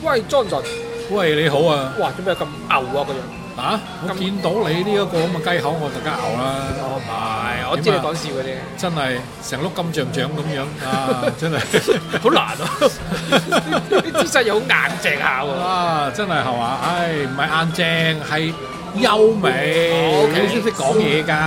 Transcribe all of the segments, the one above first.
喂 Johnson， 喂，你好啊！ 哇，做咩咁牛啊個人？ 我見到你呢一個咁嘅雞口，我特加牛啦。 唔係，我知你講笑嘅啫。 真係成碌金像獎咁樣啊！真係好難啊！啲姿勢又好硬淨下喎。 啊，真係係嘛？唉，唔係硬淨，係優美。你識唔識講嘢㗎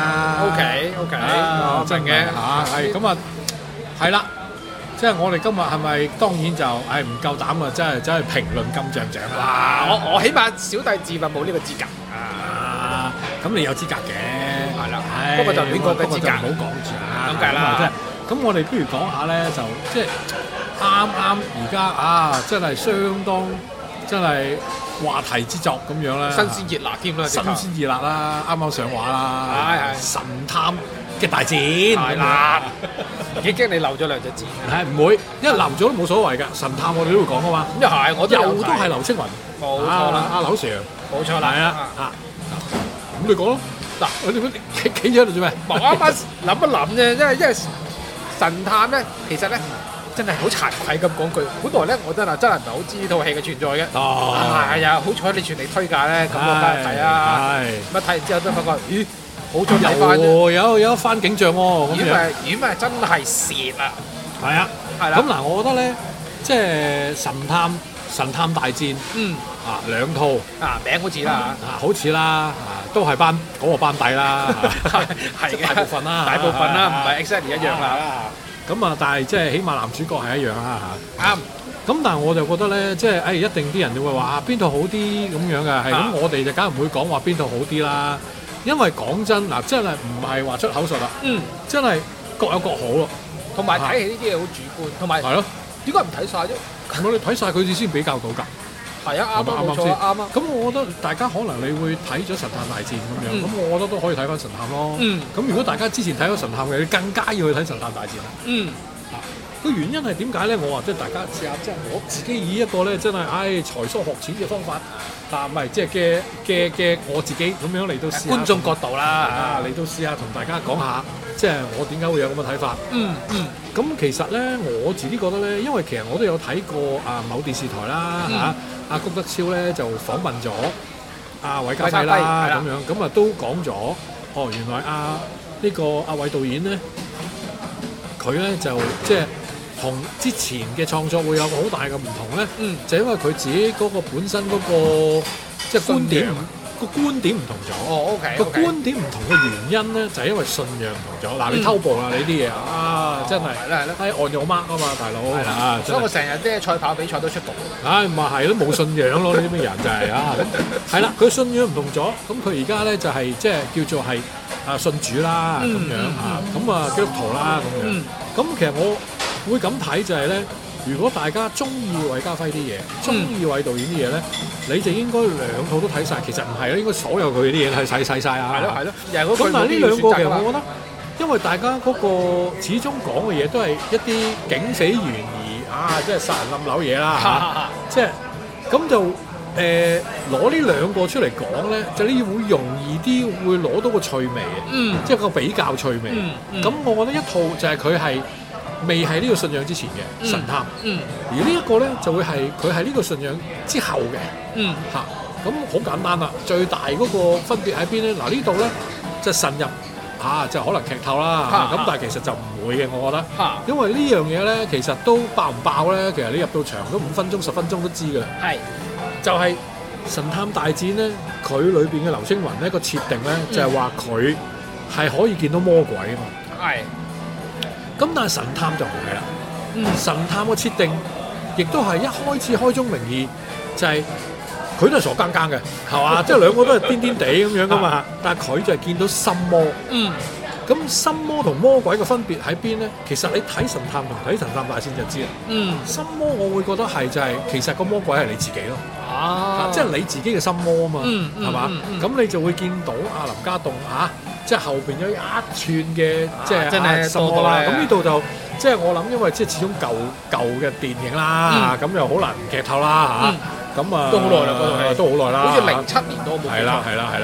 ？OK， 真嘅嚇，係咁啊，係啦。即係我哋今日係咪當然就唔夠膽啊！真係評論金像獎啦！我起碼小弟自問冇呢個資格啊！咁你有資格嘅， 係啦。不過就亂講嘅資格， 唔好講住啊！ 咁計啦。 咁我哋不如講下咧，就即係啱而家啊，真係相當真係話題之作咁樣啦， 新鮮熱辣添啦， 新鮮熱辣啦，啱啱上畫啦， 係神探嘅大戰係啦，已經你漏咗兩隻字， 係唔會，因為漏咗都冇所謂㗎。神探我哋都會講㗎嘛。 咁又係，我又都係劉青雲， 冇錯啦， 阿劉 Sir， 冇錯啦， 係啊，咁你講咯。嗱，你企咗喺度做咩？ 我啱啱諗一諗啫，因為神探咧，其實咧真係好慚愧咁講句，本來咧我真係唔係好知呢套戲嘅存在嘅。係啊，好彩你全力推介咧，咁我翻去睇啊。咁睇完之後都發覺，咦？好彩睇翻啫， 有一番景象喎。 咁咪真係蝕啊！ 係啊，係啦。咁嗱，我覺得咧，即係神探大戰，兩套名好似啦好似啦，都係嗰個班底啦， 係嘅， 大部分啦， 唔係 exactly 一樣啦。 咁啊，但係即係起碼男主角係一樣啦嚇。 啱。 咁但係我就覺得咧，即係一定啲人就會話邊套好啲咁樣嘅，係咁我哋就梗係唔會講話邊套好啲啦。因為講真嗱，真係唔係話出口術啦，真係各有各好咯。 同埋睇戲呢啲嘢好主觀，同埋係咯， 點解唔睇晒啫？ 我哋睇晒佢先比較到㗎。 係啊，啱啊，冇錯啊，啱啊。 咁我覺得大家可能你會睇咗《神探大戰》咁樣，咁我覺得都可以睇翻《神探》咯。咁如果大家之前睇咗《神探》嘅，你更加要去睇《神探大戰》啦。個原因係點解咧？我話即係大家試下，即係我自己以一個咧真係才疏學淺嘅方法，唔係即係嘅我自己咁樣嚟到試下觀眾角度啦， 嚟到試下同大家講下，即係我點解會有咁嘅睇法。咁其實咧，我自己覺得咧，因為其實我都有睇過某電視台啦阿谷德超咧就訪問咗阿韋家輝啦咁樣，咁啊都講咗，原來呢個阿韋導演咧，佢咧就即係同之前嘅創作會有個好大嘅唔同咧，就因為佢自己嗰個本身嗰個即係觀點唔同咗。個觀點唔同嘅原因咧，就係因為信仰唔同咗。嗱，你偷步啦，你啲嘢真係係啦， 按咗 mark 啊嘛，大佬。 所以我成日啲賽跑比賽都出局。 咪係都冇信仰咯，呢啲咩人就係係啦，佢信仰唔同咗，咁佢而家咧就係即係叫做係信主啦咁樣咁基督徒啦咁樣。咁其實我會咁睇就係咧，如果大家中意韋家輝啲嘢，中意韋導演啲嘢咧，你就應該兩套都睇晒。其實唔係咯，應該所有佢啲嘢都係睇晒啊。 係咯。 咁但係呢兩個其實我覺得，因為大家嗰個始終講嘅嘢都係一啲警匪懸疑即係殺人冧樓嘢啦即係咁就攞呢兩個出嚟講咧，就呢會容易啲會攞到個趣味嘅，即係個比較趣味。咁我覺得一套就係佢係未係呢個信仰之前嘅神探，而呢一個咧就會係佢係呢個信仰之後嘅，咁好簡單啦。最大嗰個分別喺邊咧？嗱，呢度咧就神入就可能劇透啦，咁但係其實就唔會嘅，我覺得，因為呢樣嘢咧其實都爆唔爆咧，其實你入到場都5分鐘10分鐘都知嘅，就係神探大戰咧，佢裏邊嘅劉青雲咧個設定咧就係話佢係可以見到魔鬼啊嘛。咁但係神探就唔係啦，神探個設定亦都係一開始開宗明義就係佢都係傻更更嘅，係嘛？即係兩個都係癲癲地咁樣噶嘛，但係佢就係見到心魔。咁心魔同魔鬼嘅分別喺邊咧？其實你睇神探同睇神探大戰就知啦。心魔我會覺得係就係其實個魔鬼係你自己咯。即係你自己嘅心魔啊嘛，係嘛？咁你就會見到阿林家棟即係後邊有一串嘅即係真係心魔啦。咁呢度就即係我諗，因為即係始終舊嘅電影啦，咁又好難劇透啦咁啊都好耐啦，嗰套戲都好耐啦，好似07年都冇。係啦。咁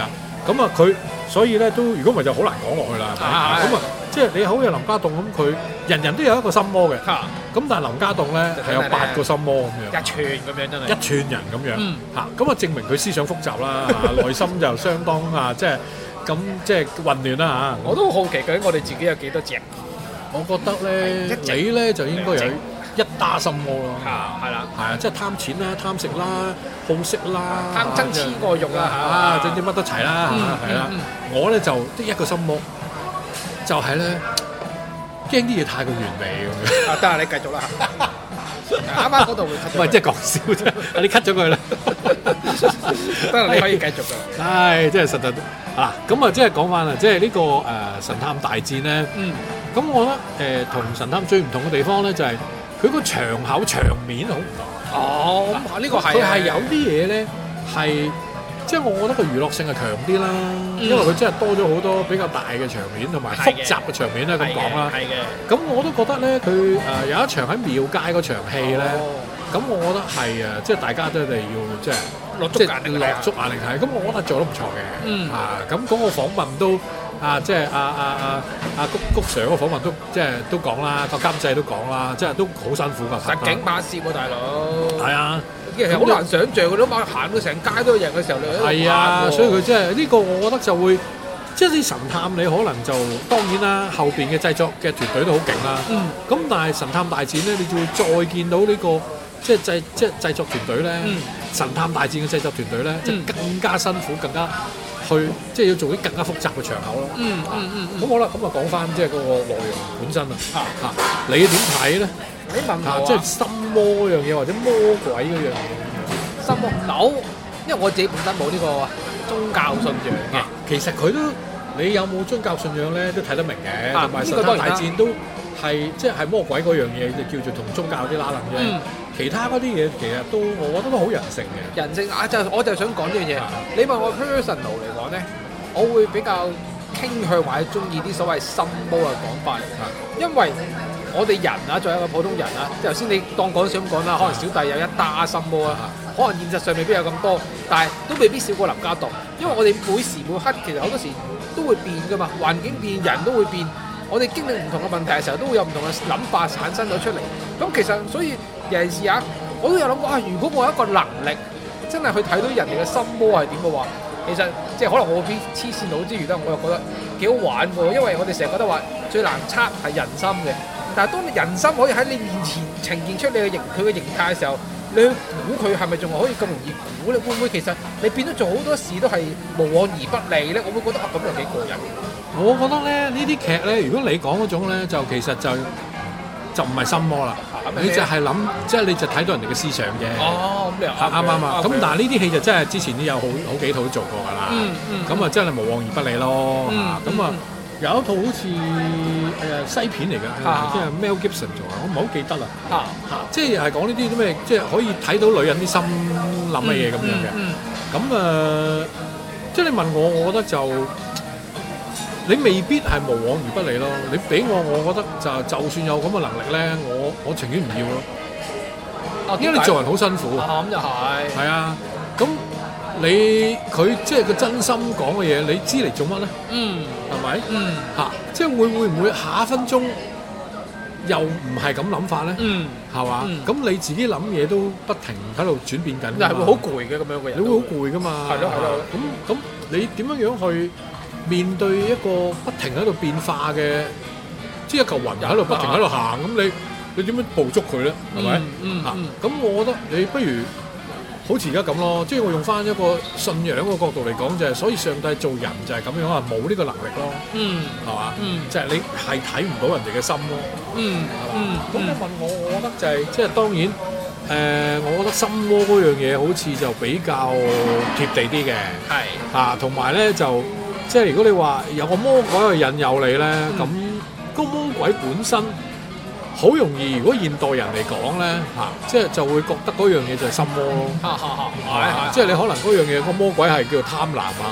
咁啊佢所以咧都如果唔係就好難講落去啦，係咪？咁啊即係你好似林家棟咁，佢人人都有一個心魔嘅，咁但係林家棟咧係有8個心魔咁樣， 一串咁樣真係一串人咁樣嚇，咁啊證明佢思想複雜啦，內心就相當即係咁即係混亂啦嚇。 我都好奇究竟我哋自己有幾多隻？ 我覺得咧，你咧就應該有一打心魔咯， 係啦， 係啊，即係貪錢啦、貪食啦、好色啦、 貪真痴過肉啦， 總之乜都齊啦，係啦。我咧就得一個心魔，就係咧驚啲嘢太過完美咁樣。 得啊，你繼續啦。啱啱嗰度會 cut 咗。 唔係，即係講笑啫，你 cut 咗佢啦。 得啦，你可以繼續㗎。 唉，真係實在啊！咁啊，即係講翻啦，即係呢個神探大戰咧。咁我覺得同神探最唔同嘅地方咧，就係佢個場口場面好唔同。 哦，咁呢個係佢係有啲嘢咧係，即係我覺得個娛樂性係強啲啦，因為佢真係多咗好多比較大嘅場面同埋複雜嘅場面咧，咁講啦。係嘅。咁我都覺得咧，佢有一場喺廟街嗰場戲咧，咁我覺得係即係大家都係要即係落足眼力睇。咁我覺得做得唔錯嘅。咁嗰個訪問都。即係谷 Sir 嗰個訪問都即係都講啦，個監製都講啦，即係都好辛苦㗎。 實景拍攝喎，大佬。係啊，其實好難想像佢都行到成街都係人嘅時候，你係啊，所以佢即係呢個，我覺得就會即係啲神探，你可能就當然啦，後邊嘅製作嘅團隊都好勁啦。咁但係神探大戰咧，你就會再見到呢個即係製作團隊咧，神探大戰嘅製作團隊咧，就更加辛苦，更加。即係要做啲更加複雜嘅場口咯。咁好啦，咁啊講翻即係嗰個內容本身啊。你點睇咧？ 你問我即係心魔嗰樣嘢，或者魔鬼嗰樣嘢。 心魔有，因為我自己本身冇呢個宗教信仰嘅。 其實佢都，你有冇宗教信仰咧，都睇得明嘅。同埋神探大戰都係即係魔鬼嗰樣嘢，就叫做同宗教有啲拉楞啫。其他嗰啲嘢其實都，我覺得都好人性嘅。 人性我就想講呢樣嘢。你問我 personal 嚟講咧，我會比較傾向或者中意啲所謂心魔嘅講法嚟㗎。因為我哋人啊，作為一個普通人啊，即係頭先你當講笑咁講啦，可能小弟有一打心魔啊，可能現實上未必有咁多，但係都未必少過林家棟。因為我哋每時每刻其實好多時都會變㗎嘛，環境變，人都會變。我哋經歷唔同嘅問題嘅時候，都會有唔同嘅諗法產生咗出嚟。咁其實所以尤其是啊，我都有諗過如果我有一個能力，真係去睇到人哋嘅心魔係點嘅話，其實即係可能我偏黐線佬之餘咧，我又覺得幾好玩喎。因為我哋成日覺得話最難測係人心嘅，但係當你人心可以喺你面前呈現出佢嘅形態嘅時候，你去估佢係咪仲係可以咁容易估咧？會唔會其實你變咗做好多事都係無往而不利咧？我會覺得咁又幾過癮。 我覺得咧呢啲劇咧，如果你講嗰種咧，就其實就唔係心魔啦，你就係諗，即係你就睇到人哋嘅思想啫。 哦，咁你又啱啊！咁但係呢啲戲就真係之前都有好幾套都做過㗎啦。咁啊真係無往而不利咯。咁啊有一套好似西片嚟㗎，即係 Mel Gibson 做啊，我唔係好記得啦。即係係講呢啲咩，即係可以睇到女人啲心諗嘅嘢咁樣嘅。咁即係你問我，我覺得就。你未必係無往而不利咯，你俾我覺得就算有咁嘅能力咧，我情願唔要咯。因為你做人好辛苦。 咁就係。係啊，咁佢即係個真心講嘅嘢，你知嚟做乜咧？係咪？即係會唔會下一分鐘又唔係咁諗法咧？係嘛？咁你自己諗嘢都不停喺度轉變緊。 係會好攰嘅咁樣嘅人。 你會好攰噶嘛？係咯。咁你點樣去？面對一個不停喺度變化嘅，即係一嚿雲喺度不停喺度行，咁你點樣捕捉佢咧？係咪？咁我覺得你不如好似而家咁咯，即係我用翻一個信仰嘅角度嚟講，就係所以上帝做人就係咁樣啊，冇呢個能力咯，係嘛？就係你係睇唔到人哋嘅心咯，係嘛？咁你問我覺得就係即係當然我覺得心魔嗰樣嘢好似就比較貼地啲嘅，係同埋咧就。即係如果你話有個魔鬼去引誘你咧，咁個魔鬼本身好容易。如果現代人嚟講咧，即係就會覺得嗰樣嘢就係心魔咯。即係你可能嗰樣嘢個魔鬼係叫做貪婪啊，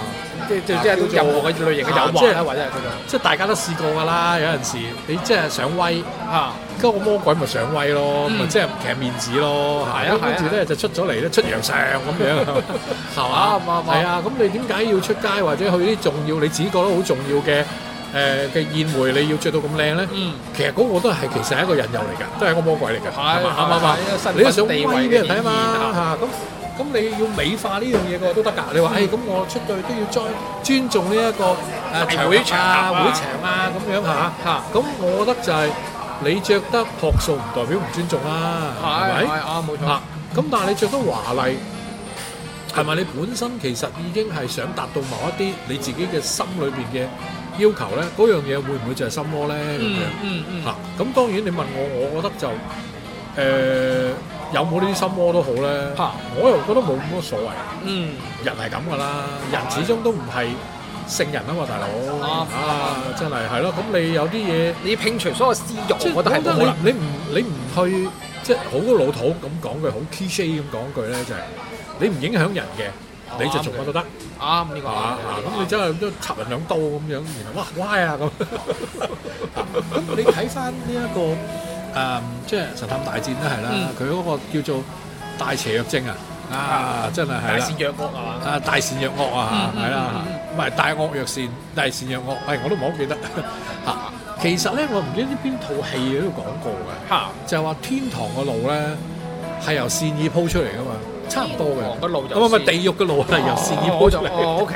即係任何嘅類型嘅誘惑啦，或者係嗰種。 即係大家都試過㗎啦，有陣時你即係想威嚇，嗰個魔鬼咪想威咯，咪即係其實面子咯，係啊，跟住咧就出咗嚟咧出洋相咁樣，係嘛？係啊，咁你點解要出街或者去啲重要你自己覺得好重要嘅宴會，你要着到咁靚咧？其實嗰個都係其實係一個引誘嚟㗎，都係一個魔鬼嚟㗎，係嘛？啱唔啱？你都想威俾人睇啊嘛嚇咁你要美化呢樣嘢嘅都得㗎。你話咁我出去都要尊重呢一個會場啊咁樣嚇。咁我覺得就係你着得樸素唔代表唔尊重啦，係咪？ 冇錯。 咁但係你着得華麗，係咪你本身其實已經係想達到某一啲你自己嘅心裏邊嘅要求咧？嗰樣嘢會唔會就係心魔咧？咁樣嚇。咁當然你問我覺得就有冇呢啲心魔都好咧，我又覺得冇乜所謂。人係咁噶啦，人始終都唔係聖人啊嘛，大佬。真係咯。咁你有啲嘢， 你摒除所有私慾，我覺得係冇可能。 你唔去，即係好老土咁講句，好 cliché 咁講句咧，就係你唔影響人嘅，你就做乜都得。 啱呢個。 咁你真係都插人兩刀咁樣，然後哇歪啊咁。咁你睇翻呢一個。即係神探大戰都係啦，佢嗰個叫做大邪若精真係係啦， 大善若惡係嘛？ 大善若惡係啦，唔係大惡若善，大善若惡，我都唔好記得其實咧，我唔知呢邊套戲喺度講過嘅，就係話天堂嘅路咧係由善意鋪出嚟噶嘛。差唔多嘅， 個路唔係地獄嘅路係由善意鋪出嚟。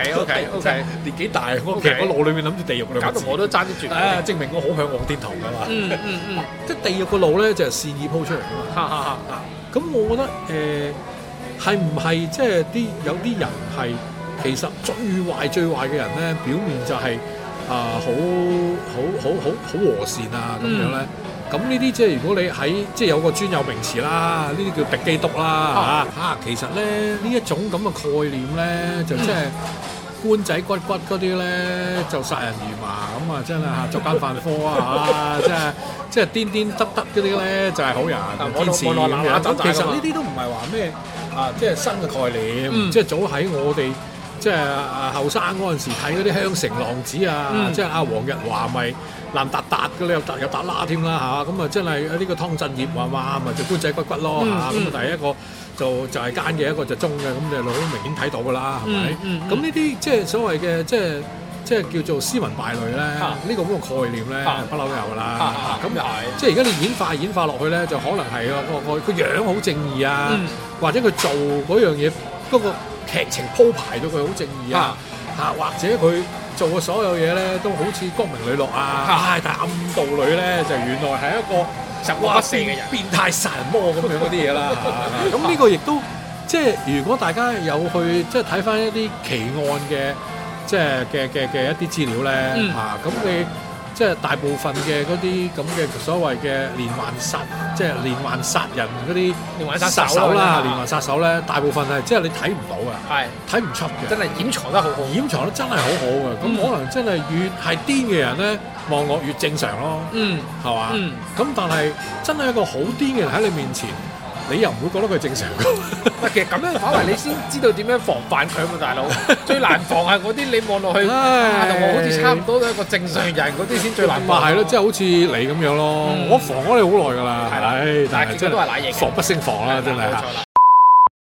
OK， 年紀大，我其實個腦裏面諗住地獄兩個字， 搞到我都爭啲絕。 證明我好向往天堂㗎嘛。即係地獄嘅路咧就係善意鋪出嚟㗎嘛。咁我覺得係唔係即係有啲人係其實最壞嘅人咧，表面就係好和善啊咁樣咧。咁呢啲即係如果你喺即係有個專有名詞啦，呢啲叫敵基督啦其實咧呢一種咁嘅概念咧，就即係官仔骨嗰啲咧就殺人如麻咁啊，真係作奸犯科即係癲得嗰啲咧就係好人天使咁樣。咁其實呢啲都唔係話咩即係新嘅概念，即係早喺我哋即係後生嗰陣時睇嗰啲香城浪子即係阿黃日華咪。爛達嘅咧，又達拉添啦咁啊真係呢個湯鎮業咪就官仔骨咯咁第一個就係奸嘅，一個就忠嘅，咁你好明顯睇到㗎啦，係咪？咁呢啲即係所謂嘅即係叫做斯文敗類咧，呢個咁嘅概念咧不嬲都有㗎啦。咁即係而家你演化落去咧，就可能係個樣好正義或者佢做嗰樣嘢嗰個劇情鋪排到佢好正義或者佢。做嘅所有嘢咧，都好似光明磊落但係暗道裏咧，就原來係一個十惡不赦嘅人，變態殺人魔咁樣嗰啲嘢啦。咁呢個亦都即係如果大家有去即係睇翻一啲奇案嘅即係嘅一啲資料咧咁你即係大部分嘅嗰啲咁嘅所謂嘅連環殺人嗰啲連環殺手啦，連環殺手咧，大部分係即係你睇唔到嘅，睇唔出嘅， 真係掩藏得好好， 掩藏得真係好好嘅。咁可能真係越係癲嘅人咧，望落越正常咯，係嘛？咁但係真係一個好癲嘅人喺你面前，你又唔會覺得佢正常嘅。 其實咁樣反為你先知道點樣防範佢啊，大佬。最難防係嗰啲你望落去同我好似差唔多一個正常人嗰啲先最難防。 係咯，即係好似你咁樣咯。我防咗你好耐㗎啦， 但係結果都係賴嘢， 防不勝防啦，真係。